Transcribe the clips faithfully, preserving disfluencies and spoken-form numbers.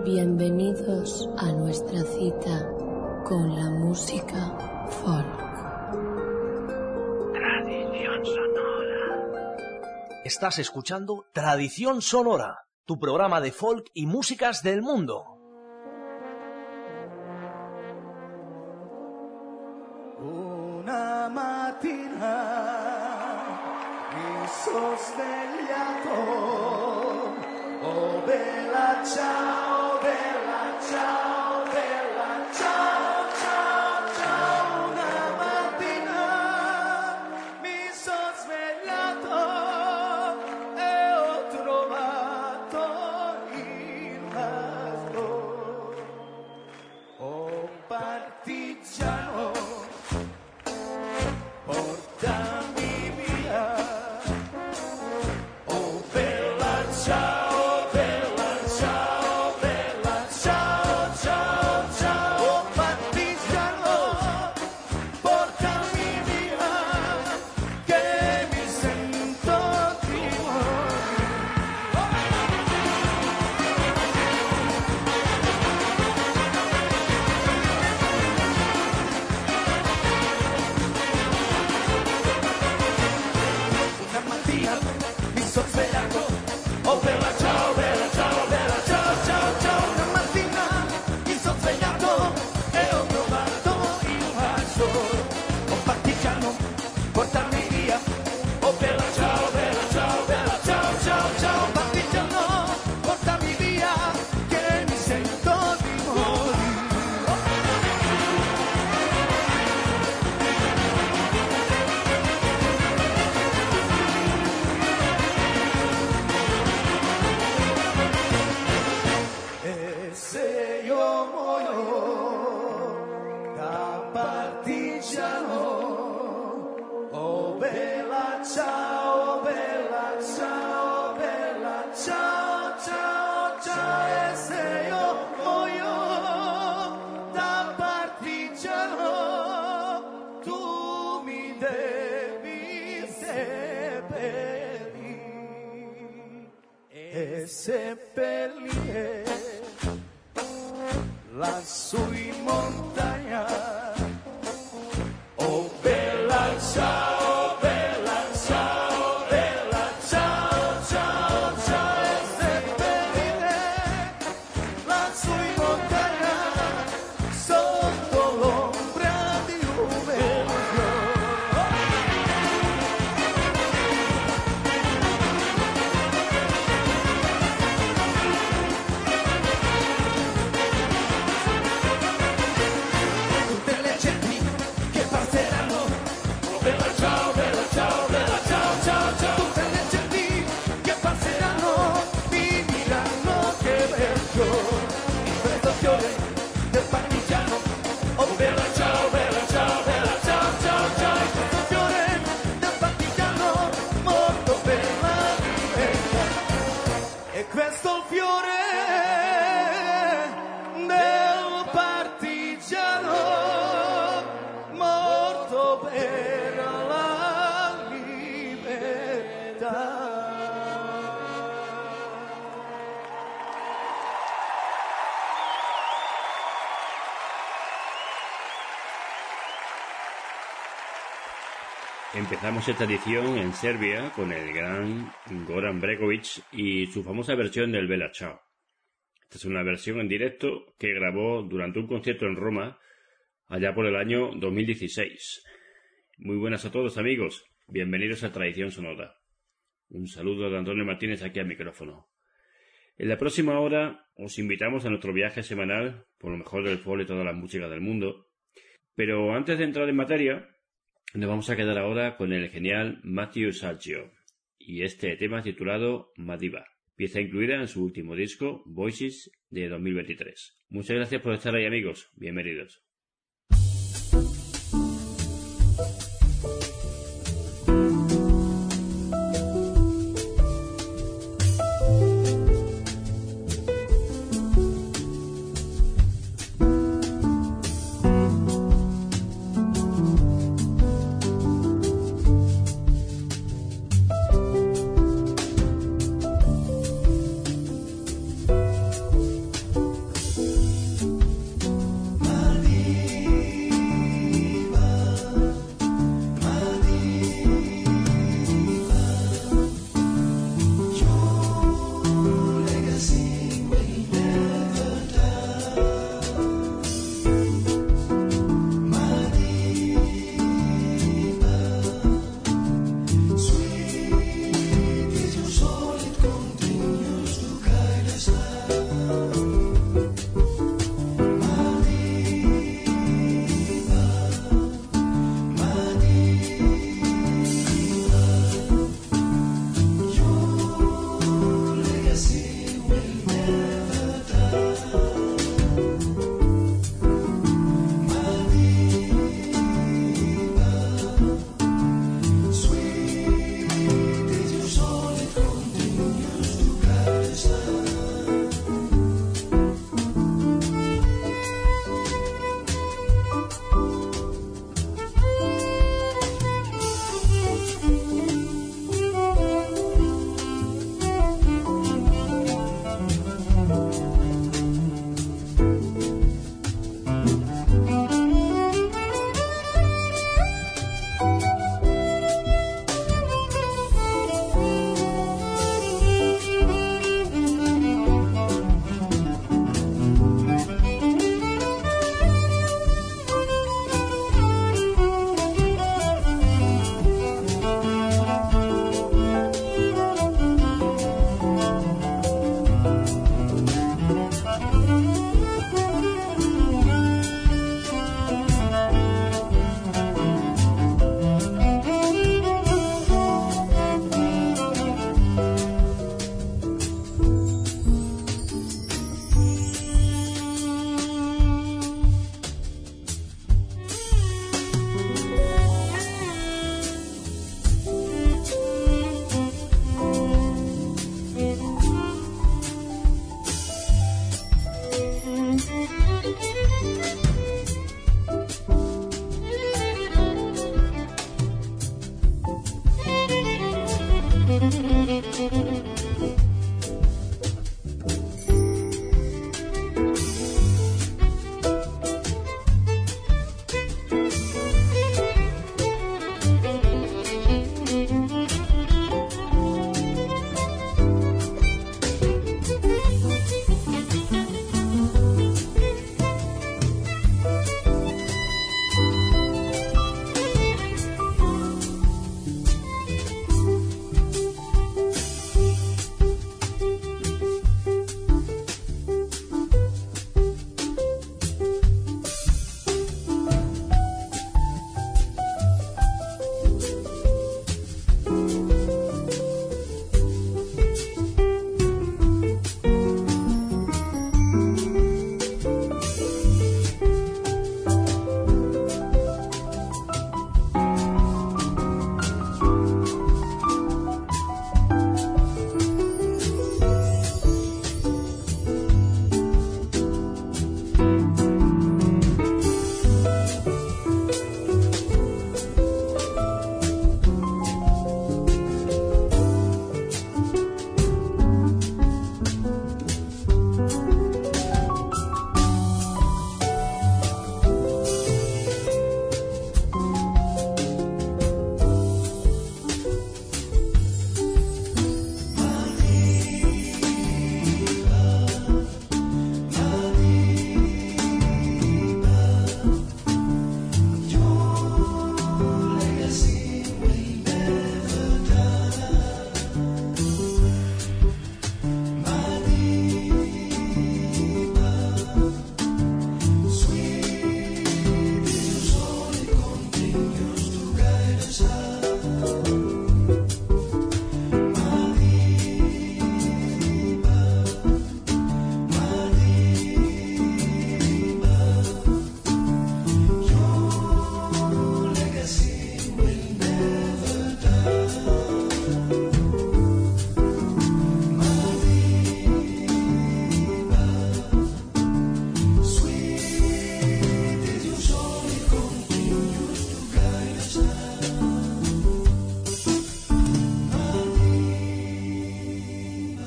Bienvenidos a nuestra cita con la música folk. Tradición Sonora. Estás escuchando Tradición Sonora, tu programa de folk y músicas del mundo. Una mattina mi sono svegliato, oh bella ciao, bella ciao, bella ciao, ciao, ciao. Una mattina mi sono svegliato e ho trovato il mastro, oh partigiano, portami via, oh bella ciao, bella ciao, bella ciao, ciao, ciao, oh partigiano, portami via, che mi sento di una mattina mi sono svegliato, oh bella ciao, bella ciao, bella ciao, ciao, ciao. Una mattina mi sono svegliato e ho trovato il vaso, oh partigiano, portami via, oh bella ciao, bella ciao, bella ciao, ciao, ciao. Partigiano, portami via, che mi sento di morire. E se io muoio da partigiano, oh bella ciao, bella ciao, bella ciao, ciao, ciao. E se io muoio da partigiano, tu mi devi seppellire e seppellire lassù in montagna, oh bella ciao, bella ciao, bella ciao, ciao, ciao. E seppellire lassù in montagna, sotto l'ombra di un bel tutte le genti che passeranno, oh bella ciao, bella ciao, bella ciao, ciao, ciao. Tutte le genti che passeranno mi diranno che bello il freddo fiore del partigiano, oh bella ciao, bella ciao, bella ciao, ciao, ciao. Il freddo fiore del partigiano morto per la libertà, e questo è il fiore del partigiano morto per la libertà. Empezamos esta edición en Serbia con el gran Goran Bregović y su famosa versión del Bella Ciao. Esta es una versión en directo que grabó durante un concierto en Roma allá por el año dos mil dieciséis. Muy buenas a todos, amigos. Bienvenidos a Tradición Sonora. Un saludo de Antonio Martínez aquí al micrófono. En la próxima hora os invitamos a nuestro viaje semanal por lo mejor del folk y todas las músicas del mundo. Pero antes de entrar en materia, nos vamos a quedar ahora con el genial Matthew Salgio y este tema titulado Madiba, pieza incluida en su último disco Voices de dos mil veintitrés. Muchas gracias por estar ahí, amigos. Bienvenidos.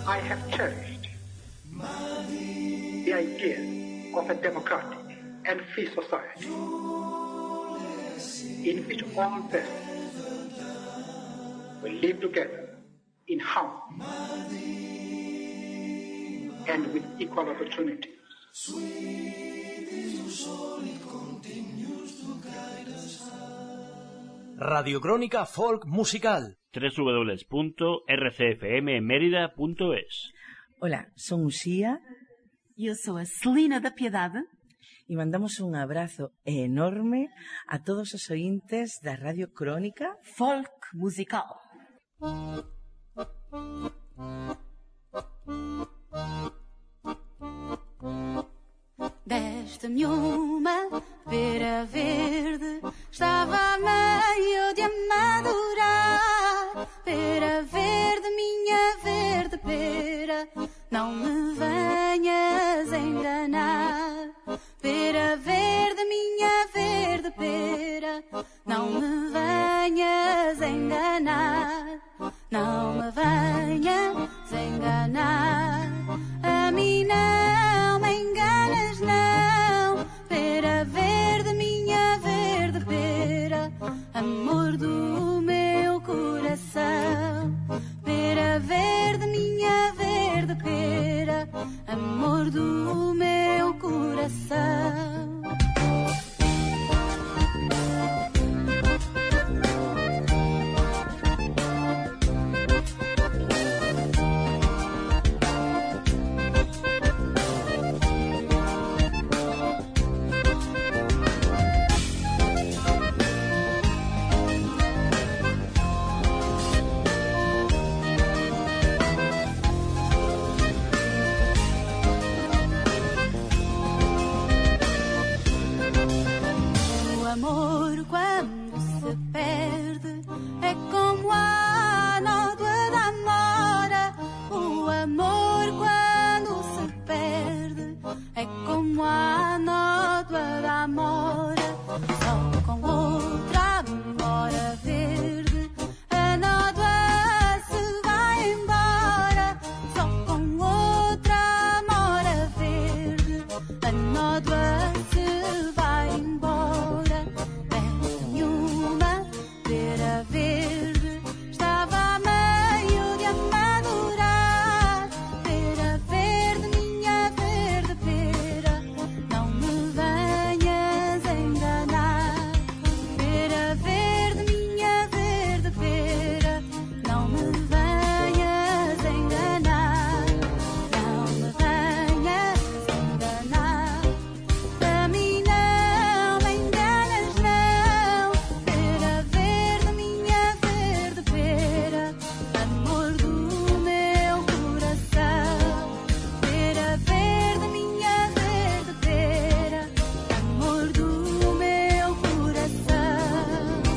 I have cherished the idea of a democratic and free society in which all persons will live together in harmony and with equal opportunities. Radiocrónica Folk Musical. doble u doble u doble u punto r c f m mérida punto es. Hola, son Uxía. Eu sou a Celina da Piedade. E mandamos un abrazo enorme a todos os ointes da Radio Crónica Folk Musical. Desta-me uma pera verde, estava meio de amadurar. Pera verde, minha verde pera, não me venhas enganar. Pera verde, minha verde pera, não me venhas enganar. Não me venhas enganar. A mim não me enganas, não. Pera verde, minha verde pera, amor do meu coração. Pera verde, minha verde pera, amor do meu coração. Amor quando se perde é como a nódoa da amora. O amor quando se perde é como a nódoa da amora. Só com outra amora verde a nódoa se vai embora. Só com outra amora verde a nódoa se vai embora. Pera verde, estava meio de amadurar. Pera verde, minha verde pera, não me venhas enganar. Pera verde, minha verde pera, não me venhas enganar. Não me venhas enganar. A mim não me enganas, não. Pera verde, minha verde pera, amor do meu coração. Pera verde, minha verde pera, amor do meu coração.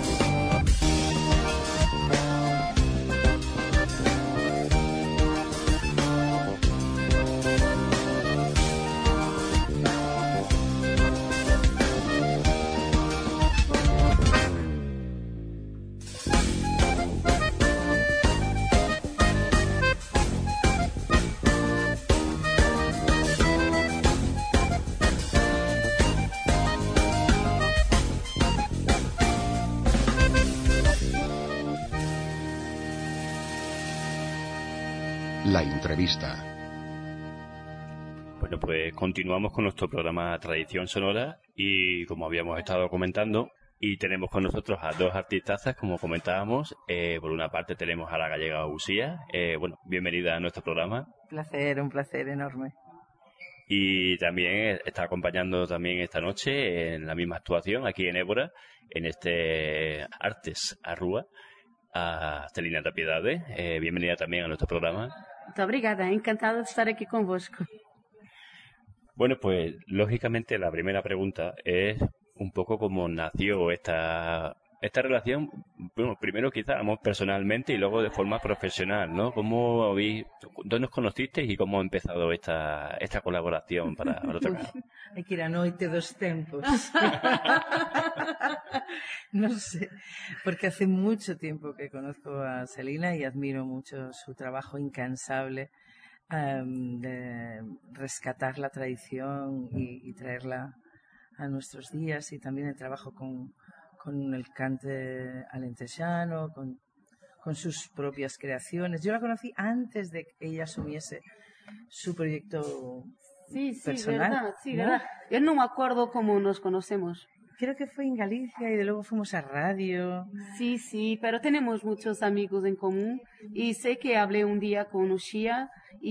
La entrevista. Bueno, pues continuamos con nuestro programa Tradición Sonora y como habíamos estado comentando, y tenemos con nosotros a dos artistazas, como comentábamos. Eh, por una parte tenemos a la gallega Uxía. Eh, bueno, bienvenida a nuestro programa. Un placer, un placer enorme. Y también está acompañando también esta noche en la misma actuación aquí en Évora, en este Artes Arrúa, a Celina da Piedade. Eh, bienvenida también a nuestro programa. Muito obrigada, encantada de estar aquí convosco. Bueno, pues lógicamente la primera pregunta es un poco cómo nació esta esta relación. Bueno, primero quizá vamos personalmente y luego de forma profesional, ¿no? ¿Cómo habéis, dónde os conocisteis y cómo ha empezado esta esta colaboración para, para tocar? Hai que ir a noite dos tempos. No sé, porque hace mucho tiempo que conozco a Celina y admiro mucho su trabajo incansable um, de rescatar la tradición y, y traerla a nuestros días, y también el trabajo con, con el cante alentejano, con, con sus propias creaciones. Yo la conocí antes de que ella asumiese su proyecto Sí, sí, personal, verdad, sí, ¿no? verdad. Yo no me acuerdo cómo nos conocemos. Creo que fue en Galicia y de luego fuimos a radio. Sí, sí, pero tenemos muchos amigos en común y sé que hablé un día con Uxía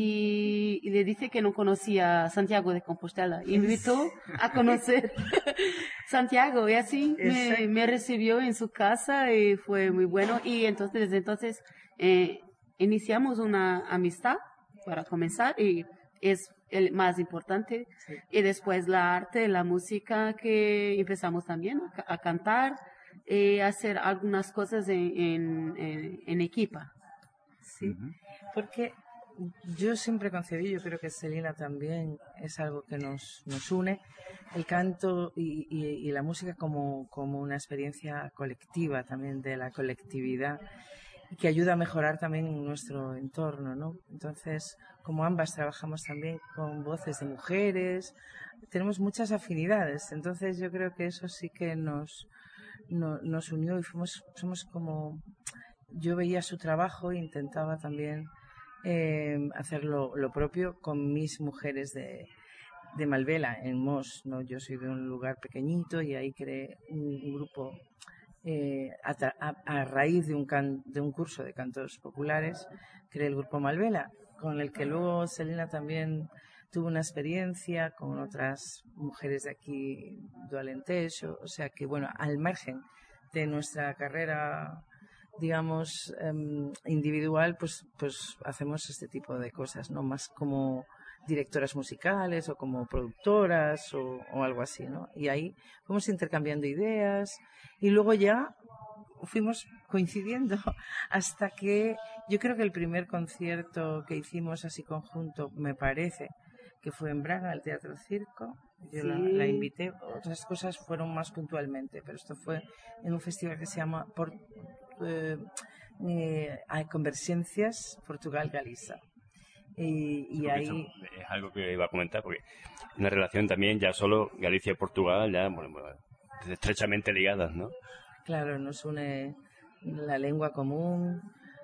y, y le dije que no conocía a Santiago de Compostela y me invitó a conocer Santiago y así me, me recibió en su casa y fue muy bueno y entonces desde entonces eh, iniciamos una amistad para comenzar y es el más importante. Sí. Y después la arte, la música, que empezamos también a, a cantar y hacer algunas cosas en, en, en, en equipa. Sí, uh-huh. Porque yo siempre concebí, yo creo que Celina también, es algo que nos, nos une, el canto y, y, y la música como, como una experiencia colectiva también, de la colectividad, y que ayuda a mejorar también nuestro entorno, ¿no? Entonces, como ambas trabajamos también con voces de mujeres, tenemos muchas afinidades, entonces yo creo que eso sí que nos, no, nos unió y fuimos, somos como, yo veía su trabajo e intentaba también eh, hacer lo, lo propio con mis mujeres de, de Malvela, en Mos, ¿no? Yo soy de un lugar pequeñito y ahí creé un, un grupo Eh, a, a, a raíz de un, can, de un curso de cantos populares, creé el grupo Malvela, con el que luego Celina también tuvo una experiencia con otras mujeres de aquí do Alentejo, o sea que bueno, al margen de nuestra carrera, digamos, eh, individual, pues, pues hacemos este tipo de cosas, ¿no? Más como directoras musicales o como productoras o, o algo así, ¿no? Y ahí fuimos intercambiando ideas y luego ya fuimos coincidiendo hasta que yo creo que el primer concierto que hicimos así conjunto, me parece que fue en Braga, el Teatro Circo. Yo sí. la, la invité, otras cosas fueron más puntualmente, pero esto fue en un festival que se llama por, eh, eh, Convergencias Portugal-Galiza. Y, y ahí es algo que iba a comentar, porque una relación también ya solo Galicia y Portugal ya bueno, bueno, estrechamente ligadas, ¿no? Claro, nos une la lengua común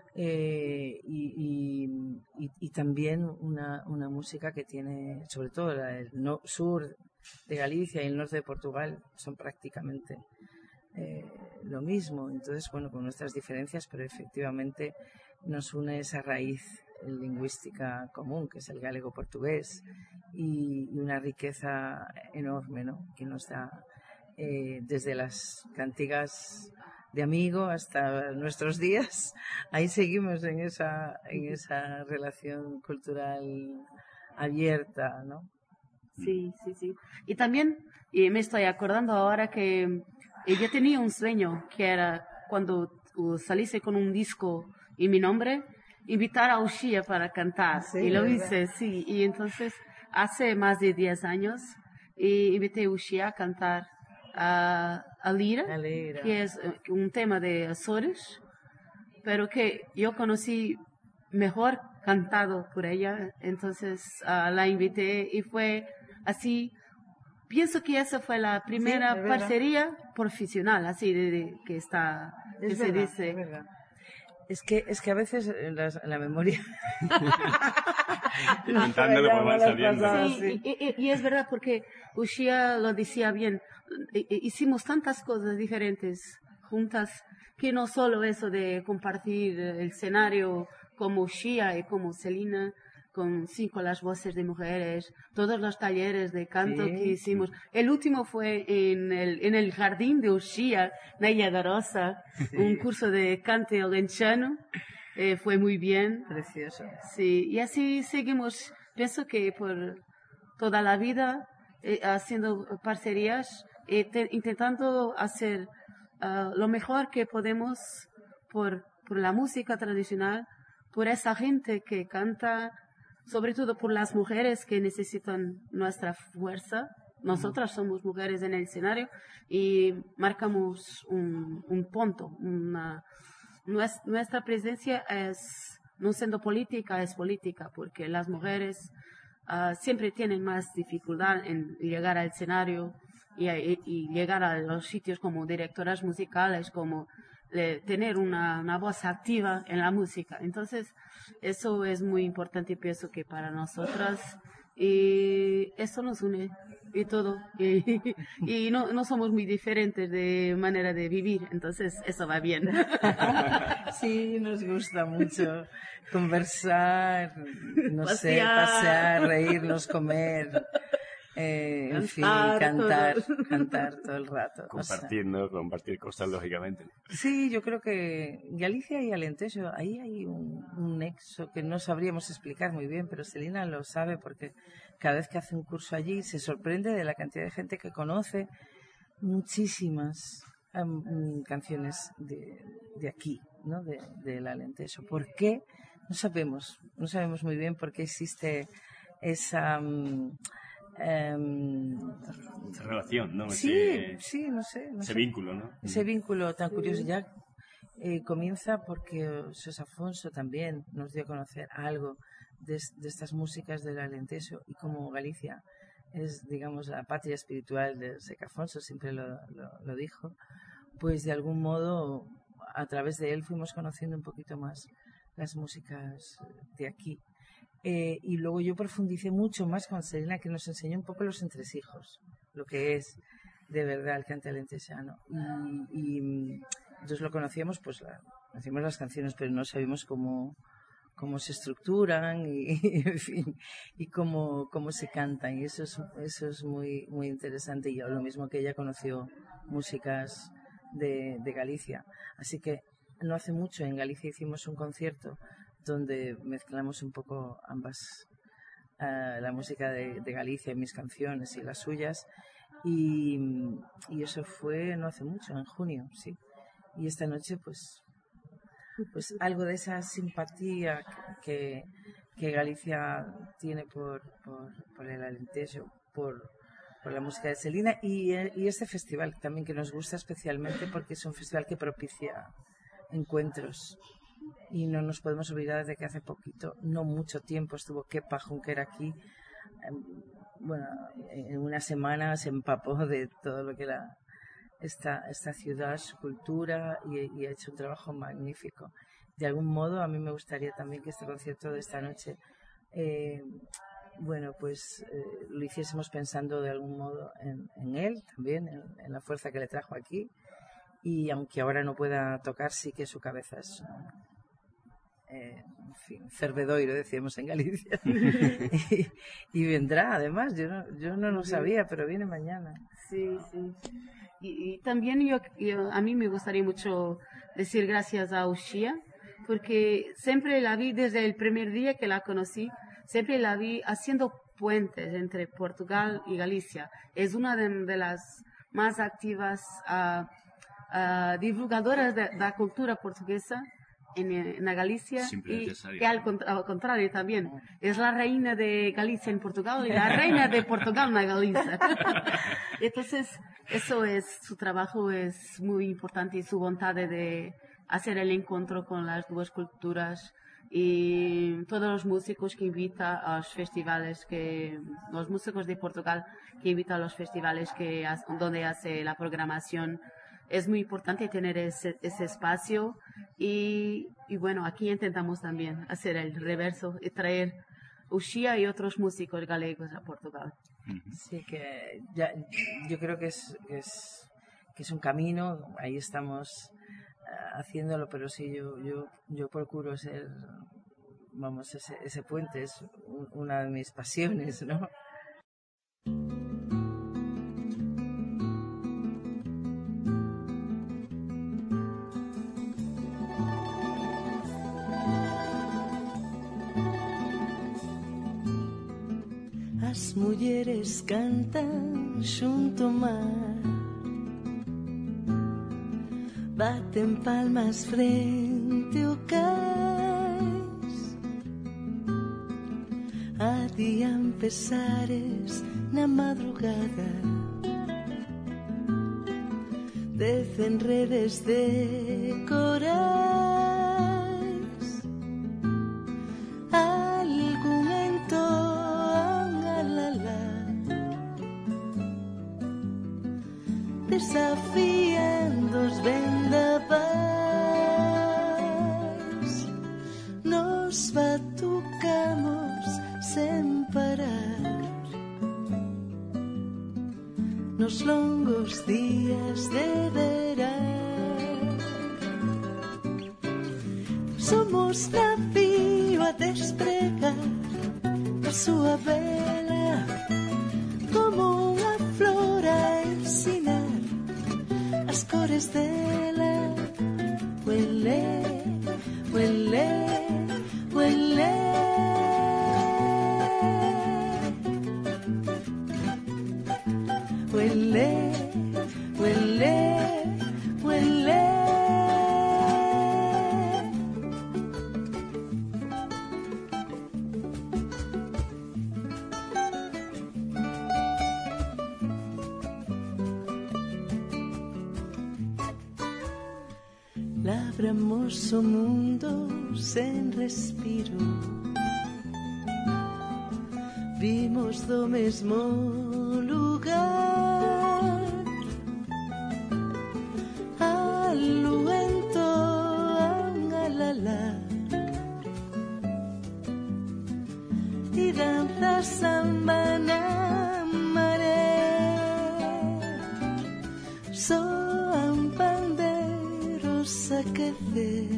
eh, y, y, y también una, una música que tiene, sobre todo el no, sur de Galicia y el norte de Portugal son prácticamente eh, lo mismo. Entonces, bueno, con nuestras diferencias, pero efectivamente nos une esa raíz lingüística común, que es el galego-portugués, y, y una riqueza enorme, ¿no? Que nos da eh, desde las cantigas de amigo hasta nuestros días. Ahí seguimos en esa, en esa relación cultural abierta, ¿no? Sí, sí, sí. Y también y me estoy acordando ahora que yo tenía un sueño, que era cuando uh, salise con un disco y mi nombre, invitar a Uxía para cantar. Sí, y lo ¿verdad? Hice, sí. Y entonces, hace más de diez años, y invité a Uxía a cantar a, a Lira, a Lira, que es un tema de Azores, pero que yo conocí mejor cantado por ella. Entonces, uh, la invité y fue así. Pienso que esa fue la primera sí, parcería profesional, así de, de que está, es que verdad, se dice. Es verdad. Es que, es que a veces en la, en la memoria... Intentándolo por mal saliendo. Sí, y, y, y es verdad porque Uxía lo decía bien. Hicimos tantas cosas diferentes juntas que no solo eso de compartir el escenario como Uxía y como Celina, con cinco las voces de mujeres, todos los talleres de canto sí. que hicimos. El último fue en el, en el jardín de Uxía, na Ilha da Rosa, sí. un curso de cante alentejano. Eh, fue muy bien. Precioso. Sí, y así seguimos. Pienso que por toda la vida, eh, haciendo parcerías, eh, te, intentando hacer uh, lo mejor que podemos por, por la música tradicional, por esa gente que canta, sobre todo por las mujeres que necesitan nuestra fuerza. Nosotras somos mujeres en el escenario y marcamos un, un punto. Una, nuestra presencia es no siendo política, es política, porque las mujeres uh, siempre tienen más dificultad en llegar al escenario y, y, y llegar a los sitios como directoras musicales, como de tener una, una voz activa en la música. Entonces, eso es muy importante y pienso que para nosotras, y eso nos une y todo. Y, y no, no somos muy diferentes de manera de vivir, entonces eso va bien. Sí, nos gusta mucho conversar, no pasear. sé, pasear, reírnos, comer. Eh, en fin, cantar, todo. cantar todo el rato. Compartir, o sea, ¿no? Compartir cosas, lógicamente. Sí, yo creo que Galicia y Alentejo, ahí hay un, un nexo que no sabríamos explicar muy bien, pero Celina lo sabe porque cada vez que hace un curso allí se sorprende de la cantidad de gente que conoce muchísimas um, canciones de, de aquí, ¿no? De, del Alentejo. ¿Por qué? No sabemos, no sabemos muy bien por qué existe esa... Um, Um, esa relación, ¿no? Sí, ese, sí, no sé. No ese sé. vínculo, ¿no? Ese vínculo tan curioso ya eh, comienza porque Sos Afonso también nos dio a conocer algo de, de estas músicas del Alentejo, y como Galicia es, digamos, la patria espiritual de Seca Afonso, siempre lo, lo, lo dijo, pues de algún modo a través de él fuimos conociendo un poquito más las músicas de aquí. Eh, y luego yo profundicé mucho más con Celina, que nos enseñó un poco los entresijos, lo que es de verdad el cante alentejano. Y, y entonces lo conocíamos, pues la, conocíamos las canciones, pero no sabíamos cómo, cómo se estructuran y, en fin, y cómo, cómo se cantan. Y eso es, eso es muy, muy interesante. Y yo, lo mismo que ella conoció músicas de, de Galicia. Así que no hace mucho en Galicia hicimos un concierto donde mezclamos un poco ambas, uh, la música de, de Galicia y mis canciones y las suyas, y, y eso fue no hace mucho, en junio, sí. Y esta noche pues, pues algo de esa simpatía que, que Galicia tiene por, por, por el Alentejo, por, por la música de Celina, y, y este festival también que nos gusta especialmente porque es un festival que propicia encuentros. Y no nos podemos olvidar de que hace poquito, no mucho tiempo, estuvo Kepa Junquera aquí. Bueno, en una semana se empapó de todo lo que era esta, esta ciudad, su cultura, y, y ha hecho un trabajo magnífico. De algún modo, a mí me gustaría también que este concierto de esta noche, eh, bueno, pues eh, lo hiciésemos pensando de algún modo en, en él también, en, en la fuerza que le trajo aquí. Y aunque ahora no pueda tocar, sí que su cabeza es... Eh, en fin, fervedoiro, decíamos en Galicia. y, y vendrá, además, yo no, yo no lo sabía, pero viene mañana. Sí, sí. Y, y también yo, yo, a mí me gustaría mucho decir gracias a Uxía, porque siempre la vi desde el primer día que la conocí, siempre la vi haciendo puentes entre Portugal y Galicia. Es una de, de las más activas uh, uh, divulgadoras de la cultura portuguesa en, en la Galicia, y que al, al contrario también es la reina de Galicia en Portugal y la reina de Portugal en Galicia. Entonces eso es, su trabajo es muy importante, y su voluntad de hacer el encuentro con las dos culturas, y todos los músicos que invita a los festivales, que los músicos de Portugal que invita a los festivales que donde hace la programación. Es muy importante tener ese, ese espacio, y, y bueno, aquí intentamos también hacer el reverso y traer Uxía y otros músicos galegos a Portugal. Sí, que ya, yo creo que es, que es que es un camino, ahí estamos uh, haciéndolo, pero sí, yo, yo, yo procuro ser, vamos, ese, ese puente es un, una de mis pasiones, ¿no? As mulleres cantan xunto ao mar, baten palmas frente ao cais, adían pesares na madrugada, decen redes de corais, trucamos sen parar nos longos días de verán. Somos navío a despregar a súa vela como unha flor a ensinar as cores dela. Huele, huele, huele. Huele, huele, huele. Labramos o mundo sen respiro, vimos do mesmo lugar, aluento a unha lala e danza samba na maré. Soan pandeiros a quecer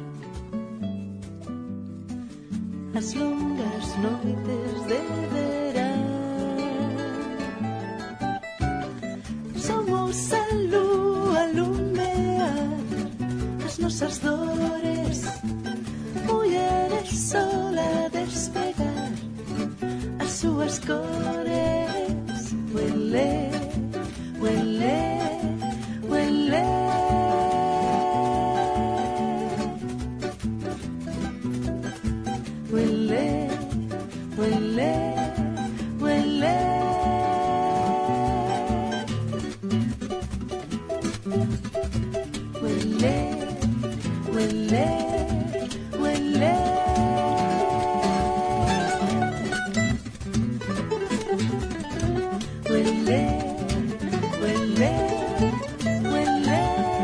as longas noites de verán. Somos a lúa lumear as nosas dores, mulleres sola despegar as súas cores. Huele, huele, huele. Huele, huele, huele. Huele, huele, huele. Huele, huele, huele.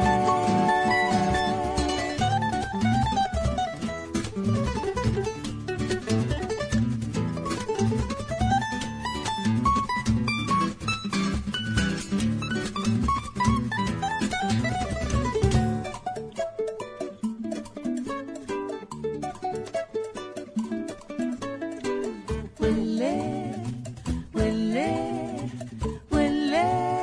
Huele, huele, huele.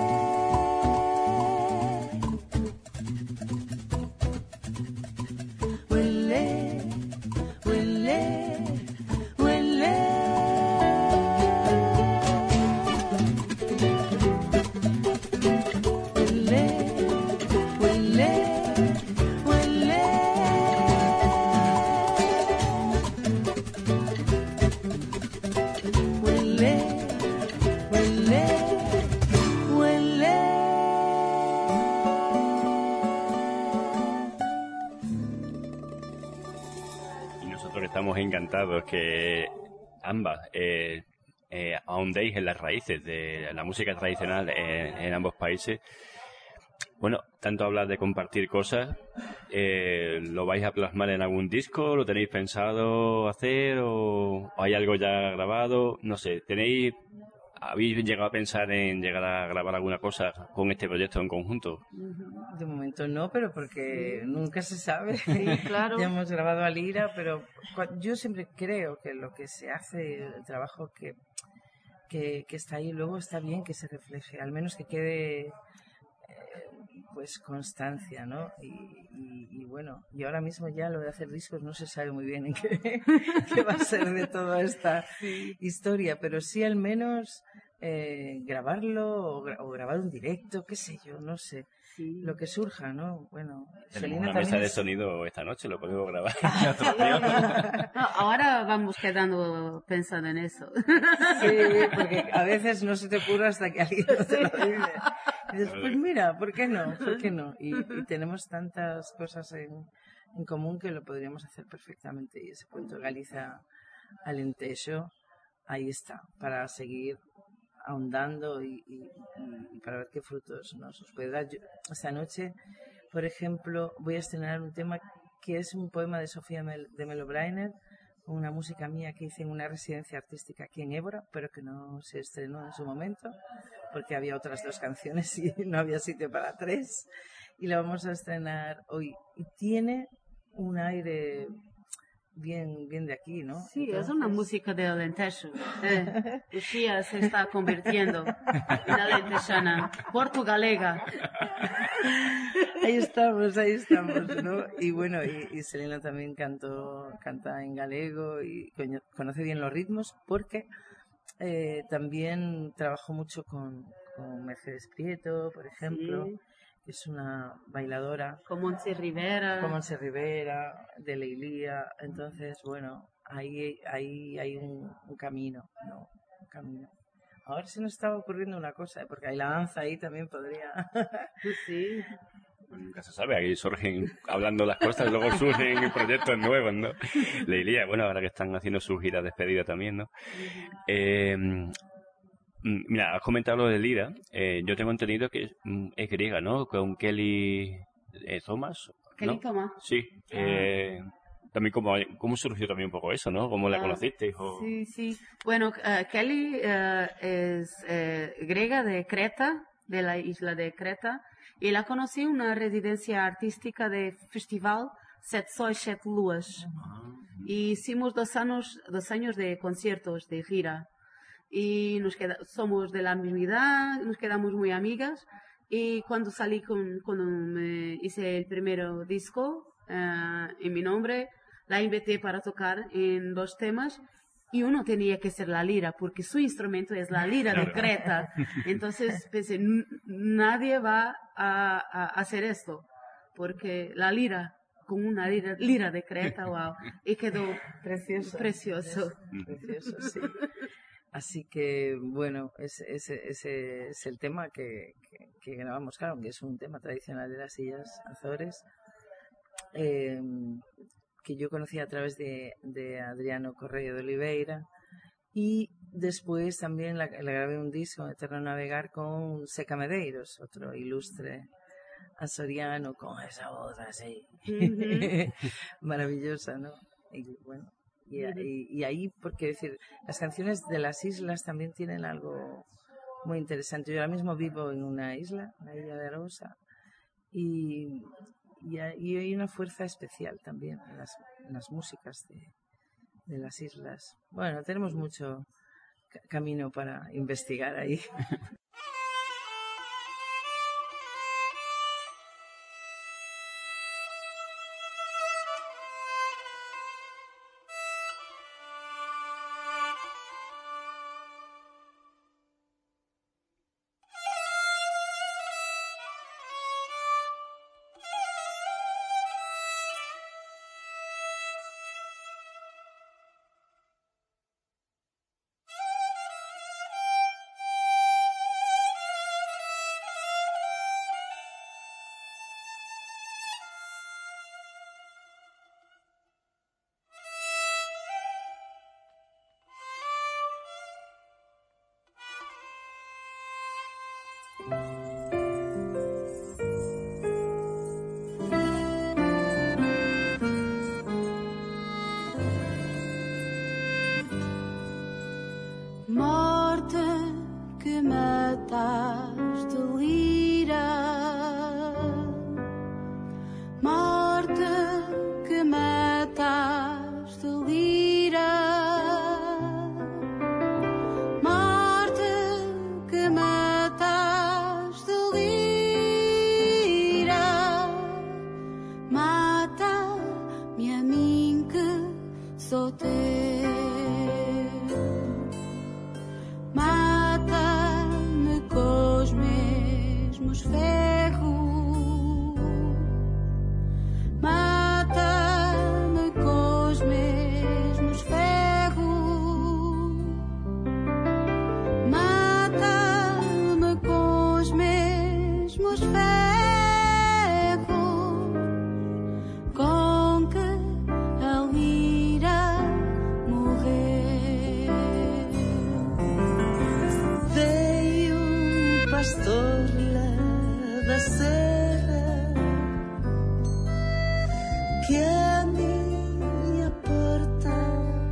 Huele, huele, huele. Huele, huele, huele. Huele, huele, huele. Y nosotros estamos encantados que ambas eh, eh, ahondéis en las raíces de la música tradicional en, en ambos países. Bueno, tanto hablar de compartir cosas, eh, ¿lo vais a plasmar en algún disco? ¿Lo tenéis pensado hacer? ¿O hay algo ya grabado? No sé, ¿tenéis, habéis llegado a pensar en llegar a grabar alguna cosa con este proyecto en conjunto? De momento no, pero porque nunca se sabe. Sí, claro. Ya hemos grabado a Lira, pero cua- yo siempre creo que lo que se hace, el trabajo que, que, que está ahí, luego está bien que se refleje, al menos que quede eh, pues constancia, ¿no? Y, y, y bueno, y ahora mismo ya lo de hacer discos no se sabe muy bien en qué, qué va a ser de toda esta historia, pero sí al menos eh, grabarlo o, gra- o grabar un directo, qué sé yo, no sé. Sí. Lo que surja, ¿no? Bueno, Tenemos Selena una también mesa de es- sonido esta noche, lo podemos grabar en otro día. No, ahora vamos quedando pensando en eso. Sí, porque a veces no se te ocurre hasta que alguien no te lo dice. Y dices, pues mira, ¿por qué no? ¿Por qué no? Y, y tenemos tantas cosas en, en común que lo podríamos hacer perfectamente. Y ese punto Galiza Alentejo, ahí está, para seguir ahondando y, y- y para ver qué frutos nos puede dar. Yo, esta noche, por ejemplo, voy a estrenar un tema que es un poema de Sofía Mel- de Melo Brainer, una música mía que hice en una residencia artística aquí en Évora, pero que no se estrenó en su momento, porque había otras dos canciones y no había sitio para tres. Y la vamos a estrenar hoy. Y tiene un aire bien, bien de aquí, ¿no? Sí, Entonces... es una música de Alentejo. Eh, Uxía se está convirtiendo en alentejana, portugalega. Ahí estamos, ahí estamos, ¿no? Y bueno, y, y Selena también cantó, canta en galego y coño, conoce bien los ritmos porque eh, también trabajó mucho con, con Mercedes Prieto, por ejemplo, Sí. que es una bailadora. Con Montse Rivera. Con Montse Rivera, de Leilía. Entonces, bueno, ahí, ahí hay un, un camino, ¿no? Un camino. Ahora se nos estaba ocurriendo una cosa, ¿eh? Porque hay la danza ahí también podría... Sí. Nunca se sabe, aquí surgen, hablando las cosas, luego surgen proyectos nuevos, ¿no? Leilía, bueno, ahora que están haciendo su gira de despedida también, ¿no? Eh, mira, has comentado lo de Lira, eh, yo tengo entendido que mm, es griega, ¿no? Con Kelly eh, Thomas, ¿no? Kelly Thomas. Sí, eh, también cómo, cómo surgió también un poco eso, ¿no? ¿Cómo la Ah, conociste? O... Sí, sí. Bueno, uh, Kelly uh, es uh, griega de Creta, de la isla de Creta, y la conocí en una residencia artística de festival Sete Sóis, Sete Luas. Y hicimos dos años, dos años de conciertos, de gira. Y nos queda, somos de la misma edad, nos quedamos muy amigas. Y cuando salí con, cuando me hice el primer disco uh, en mi nombre, la invité para tocar en dos temas y uno tenía que ser la lira porque su instrumento es la lira de Creta. Entonces pensé, nadie va a, a hacer esto porque la lira con una lira, lira de Creta, wow, y quedó Precioso. Precioso. Precioso, sí. Así que, bueno, ese, ese, ese es el tema que, que, que grabamos, claro, que es un tema tradicional de las Illas Azores, eh, que yo conocí a través de, de Adriano Correia de Oliveira, y después también la, la grabé un disco, Eterno Navegar, con Seca Medeiros, otro ilustre azoriano, con esa voz así, Ujú. maravillosa, ¿no? Y bueno, y, y, y ahí, porque decir, las canciones de las islas también tienen algo muy interesante. Yo ahora mismo vivo en una isla, la isla de Arosa, y, y, hay, y hay una fuerza especial también en las, en las músicas de, de las islas. Bueno, tenemos mucho ca- camino para investigar ahí. Morte que mataste lira, morte que mataste lira, morte que mataste lira, mata-me a mim que sou teu. Mata-me com os mesmos ferros, mata-me com os mesmos ferros, mata-me com os mesmos ferros, com que a lira morreu. Veio um pastor lá da serra que a minha porta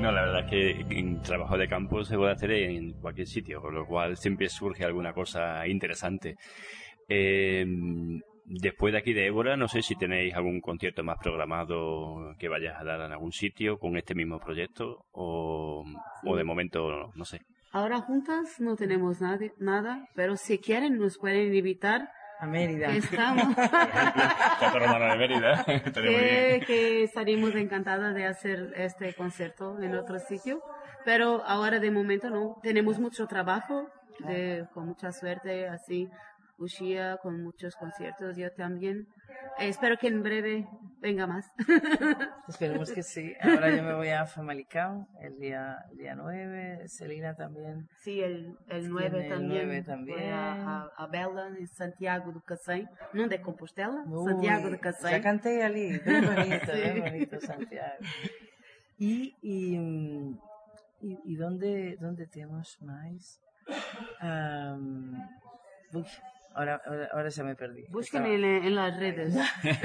No, la verdad es que en trabajo de campo se puede hacer en cualquier sitio, con lo cual siempre surge alguna cosa interesante. Eh, después de aquí de Évora, no sé si tenéis algún concierto más programado que vayas a dar en algún sitio con este mismo proyecto o, sí. o de momento, no sé. Ahora juntas no tenemos nada, nada, pero si quieren nos pueden invitar a Mérida. Que estamos. Teatro Romano de Mérida. que, que estaríamos encantadas de hacer este concierto en otro sitio, pero ahora de momento no. Tenemos mucho trabajo, de, con mucha suerte, así. Ushia con muchos conciertos, yo también. Eh, espero que en breve venga más. Esperemos que sí. Ahora yo me voy a Famalicão el día, el día nueve, Celina también. Sí, el, el nueve también. El nueve también. Voy a, a, a Bela, en Santiago do Cacém, no de Compostela, Uy, Santiago do Cacém. Ya canté allí, muy bonito, sí. muy bonito Santiago. Y, y, y, y ¿dónde, dónde tenemos más? Um, uy, Ahora, ahora, ahora se me perdí. Busquen en, en las redes.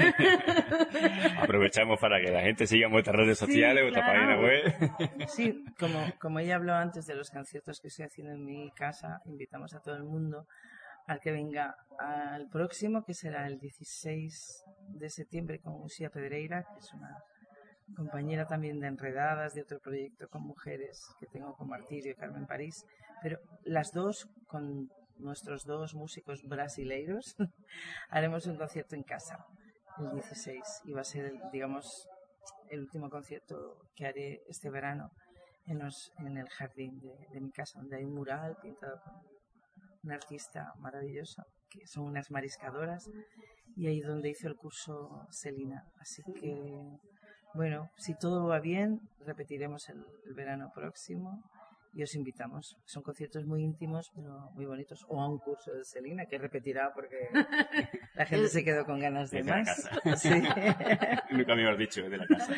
Aprovechamos para que la gente siga nuestras redes sociales, sí, vuestra claro. página web. Sí, como, como ella habló antes de los conciertos que estoy haciendo en mi casa, invitamos a todo el mundo a que venga al próximo, que será el dieciséis de septiembre, con Ushia Pedreira, que es una compañera también de Enredadas, de otro proyecto con mujeres que tengo con Martirio y Carmen París, pero las dos con nuestros dos músicos brasileiros haremos un concierto en casa el dieciséis y va a ser, el, digamos, el último concierto que haré este verano en, los, en el jardín de, de mi casa, donde hay un mural pintado por un artista maravilloso, que son unas mariscadoras, y ahí donde hizo el curso Celina. Así que, bueno, si todo va bien, repetiremos el, el verano próximo. Y os invitamos. Son conciertos muy íntimos, pero muy bonitos. O a un curso de Celina, que repetirá porque la gente se quedó con ganas de, de más. La casa. Sí. Nunca me habías dicho, de la casa.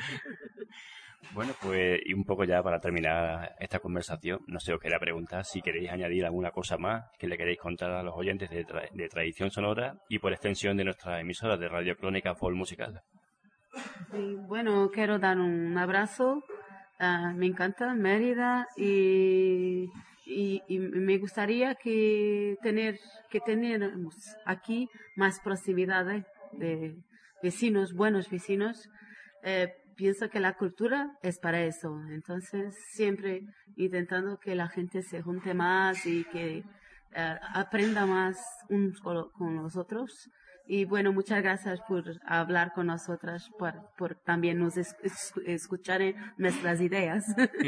Bueno, pues, y un poco ya para terminar esta conversación, no sé, os quería preguntar si queréis añadir alguna cosa más que le queréis contar a los oyentes de, tra de Tradición Sonora y por extensión de nuestra emisora de Radio Crónica Folk Musical. Sí, bueno, quiero dar un abrazo. Uh, me encanta Mérida y, y, y me gustaría que tener que tenemos aquí más proximidad de vecinos, buenos vecinos. Eh, pienso que la cultura es para eso, entonces siempre intentando que la gente se junte más y que uh, aprenda más unos con los otros. Y bueno, muchas gracias por hablar con nosotras, por, por también nos es, es, escuchar nuestras ideas.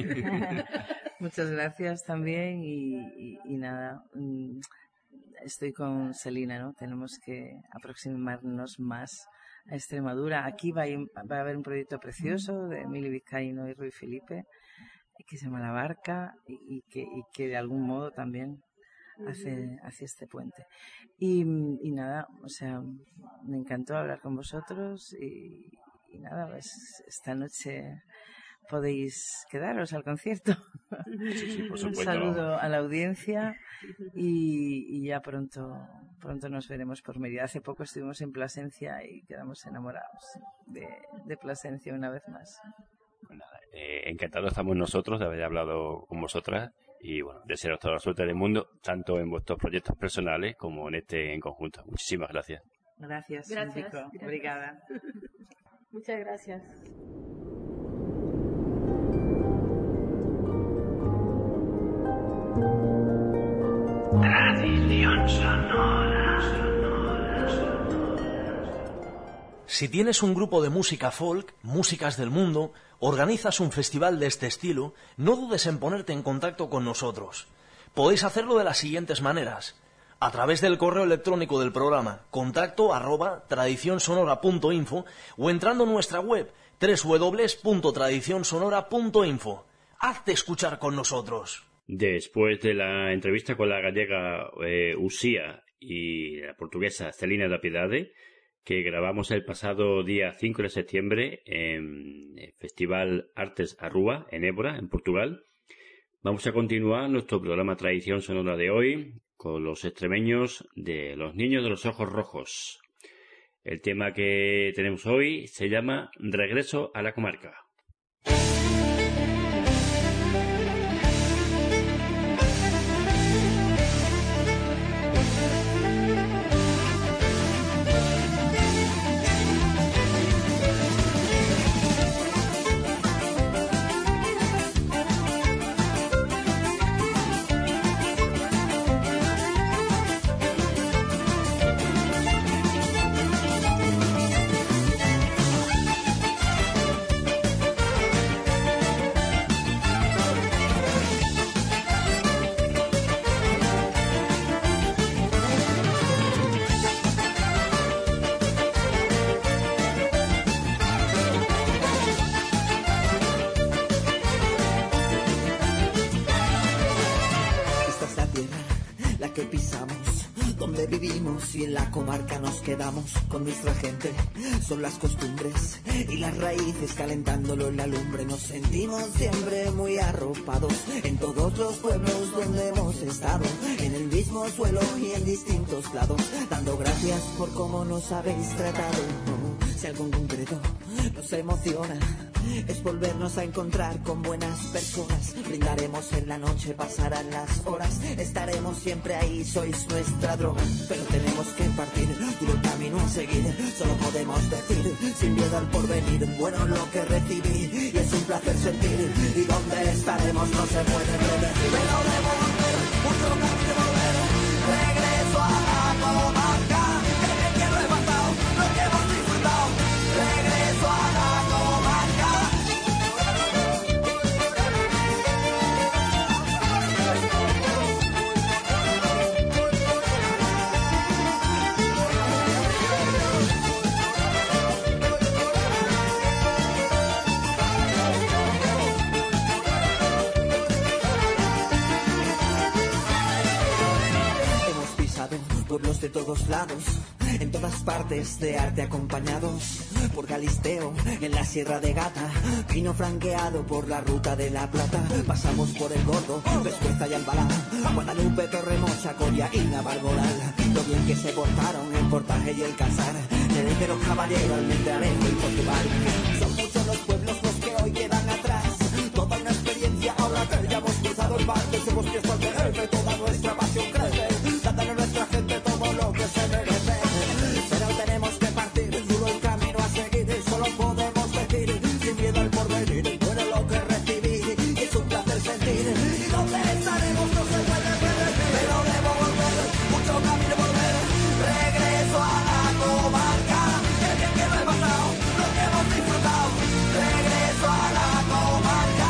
Muchas gracias también y, y, y nada, estoy con Celina, ¿no? Tenemos que aproximarnos más a Extremadura. Aquí va a, va a haber un proyecto precioso de Emilio Vizcaíno y Rui Felipe que se llama La Barca y, y, que, y que de algún modo también hace, hacia este puente. Y, y nada, o sea, me encantó hablar con vosotros y, y nada, pues esta noche podéis quedaros al concierto. Sí, sí, por Un saludo a la audiencia y, y ya pronto pronto nos veremos por Mérida. Hace poco estuvimos en Plasencia y quedamos enamorados de, de Plasencia una vez más. Pues nada, eh, encantados estamos nosotros de haber hablado con vosotras. Y bueno, desearos toda la suerte del mundo, tanto en vuestros proyectos personales como en este en conjunto. Muchísimas gracias. Gracias, gracias, gracias. Obrigada. Muchas gracias. Tradición sonora. Si tienes un grupo de música folk, músicas del mundo, organizas un festival de este estilo, no dudes en ponerte en contacto con nosotros. Podéis hacerlo de las siguientes maneras. A través del correo electrónico del programa, contacto arroba tradicionsonora punto info o entrando en nuestra web doble u doble u doble u punto tradicionsonora punto info. Hazte escuchar con nosotros. Después de la entrevista con la gallega eh, Ushia y la portuguesa Celina da Piedade, que grabamos el pasado día cinco de septiembre en el Festival Artes Arrúa, en Évora, en Portugal. Vamos a continuar nuestro programa Tradición Sonora de hoy con los extremeños de Los Niños de los Ojos Rojos. El tema que tenemos hoy se llama Regreso a la Comarca. que pisamos, donde vivimos y en la comarca nos quedamos con nuestra gente. Son las costumbres y las raíces calentándolo en la lumbre. Nos sentimos siempre muy arropados en todos los pueblos donde hemos estado, en el mismo suelo y en distintos lados, dando gracias por cómo nos habéis tratado. Si algo en concreto nos emociona es volvernos a encontrar con buenas personas. Brindaremos en la noche, pasarán las horas, estaremos siempre ahí, sois nuestra droga. Pero tenemos que partir, duro camino a seguir. Solo podemos decir, sin miedo al porvenir, bueno lo que recibí y es un placer sentir. Y dónde estaremos no se puede predecir. Pero debo volver, mucho camino volver, regreso a la comarca. Que bien que lo he pasado, lo que hemos disfrutado. Regreso a la comarca. Hemos pisado pueblos de todos lados, en todas partes de arte acompañados por Galisteo, en la Sierra de Gata, vino franqueado por la Ruta de la Plata. Pasamos por el Gordo, Pescueza y Albalá, Guadalupe, Torremocha, Coria y Navalmoral. Lo bien que se portaron el Portaje y el Casar, desde los Caballeros, Almendralejo y Portugal. Son muchos los pueblos los que hoy quedan atrás, toda una experiencia ahora que ya hemos cruzado el mar. Hemos fiesta de jefe, toda nuestra pasión crece, dándonos a nuestra gente todo lo que se merece. Pero tenemos que partir, duro el camino a seguir, y solo podemos decir, sin miedo al porvenir, bueno lo que recibí, y es un placer sentir. Y dónde estaremos no se puede predecir. Pero debo volver, mucho camino volver, regreso a la comarca. Que bien que lo he pasado, lo que hemos disfrutado. Regreso a la comarca.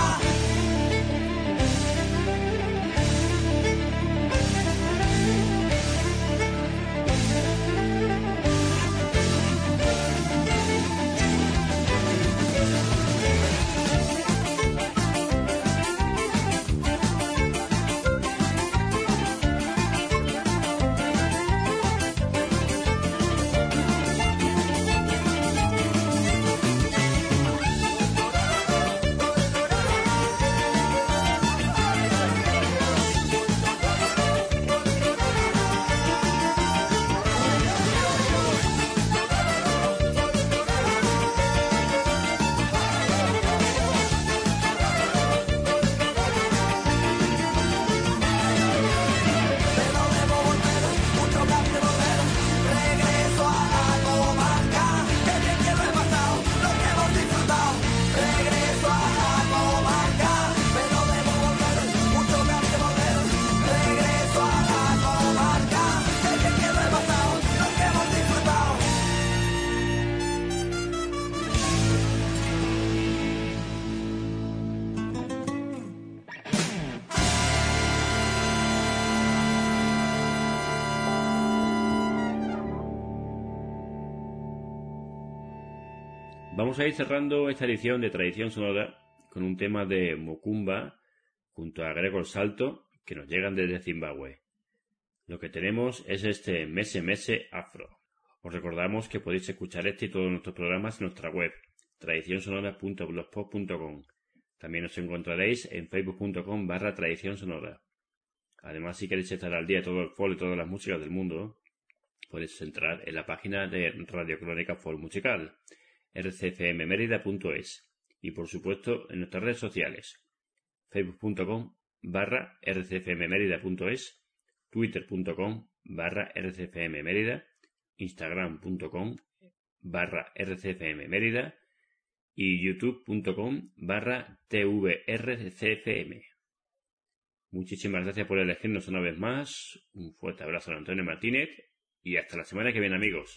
Vamos a ir cerrando esta edición de Tradición Sonora con un tema de Mukumba junto a Gregor Salto que nos llegan desde Zimbabue. Lo que tenemos es este Mese Mese Afro. Os recordamos que podéis escuchar este y todos nuestros programas en nuestra web tradición sonora punto blogspot punto com. También os encontraréis en facebook punto com barra tradición sonora. Además, si queréis estar al día de todo el folk y todas las músicas del mundo, podéis entrar en la página de Radio Crónica Folk Musical, r c f m mérida punto es, y por supuesto en nuestras redes sociales, facebook punto com barra r c f m mérida punto es, twitter punto com barra r c f m mérida, instagram punto com barra r c f m mérida y youtube punto com barra t v r c f m. Muchísimas gracias por elegirnos una vez más. Un fuerte abrazo a Antonio Martínez y hasta la semana que viene, amigos.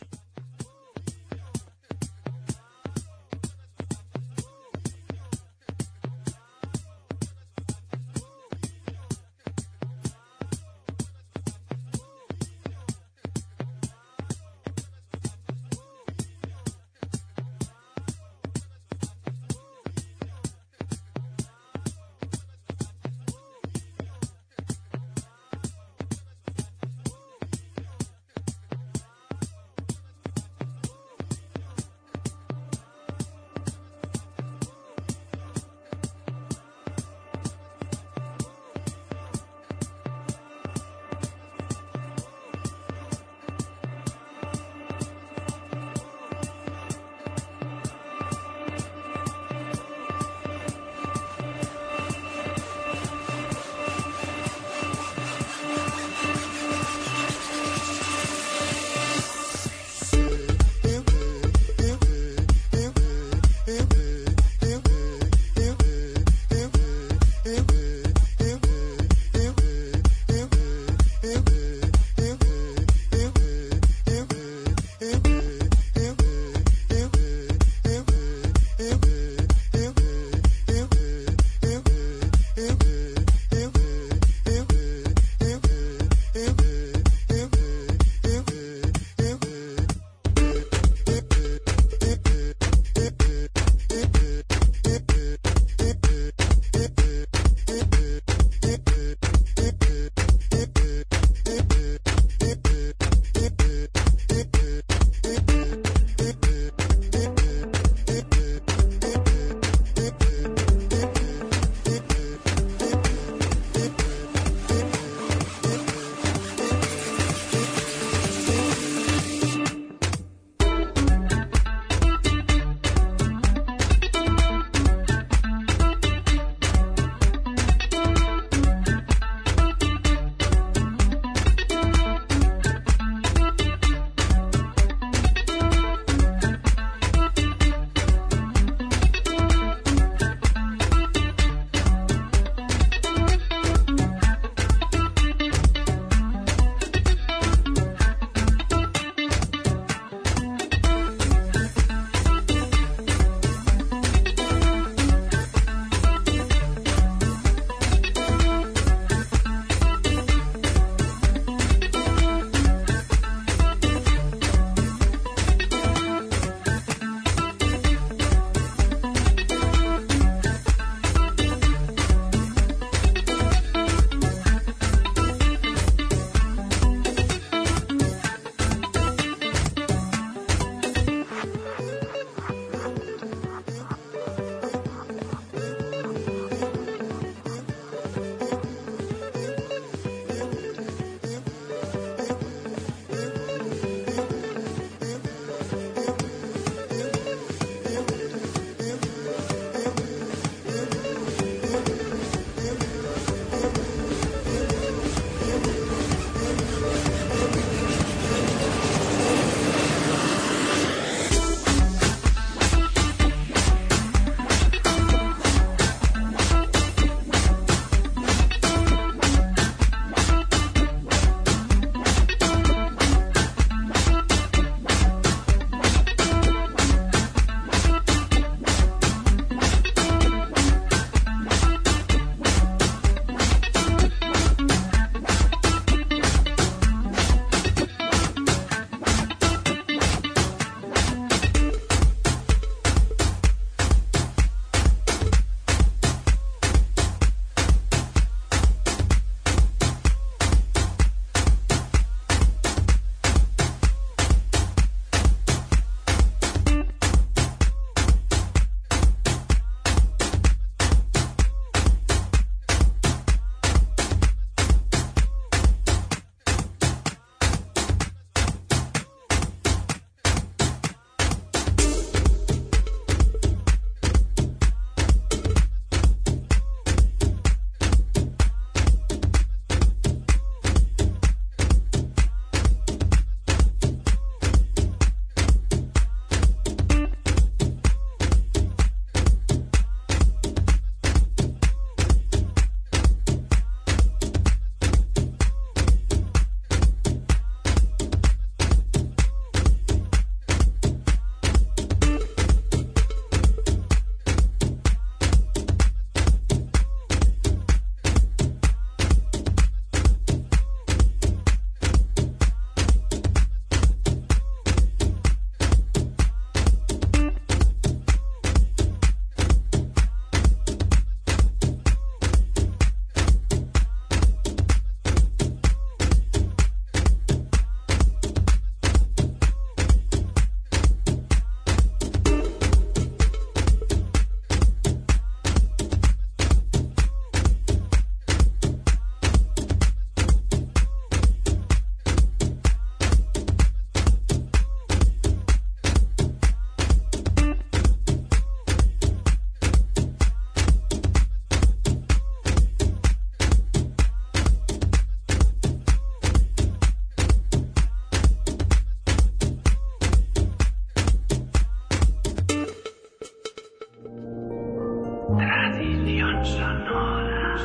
Dimensión sonora.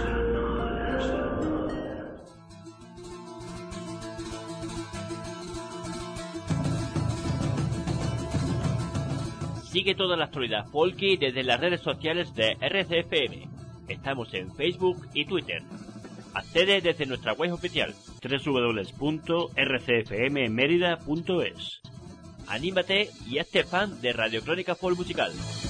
Sigue toda la actualidad folky desde las redes sociales de R C F M. Estamos en Facebook y Twitter. Accede desde nuestra web oficial doble u doble u doble u punto r c f m merida punto es. Anímate y hazte fan de Radio Crónica Folk Musical.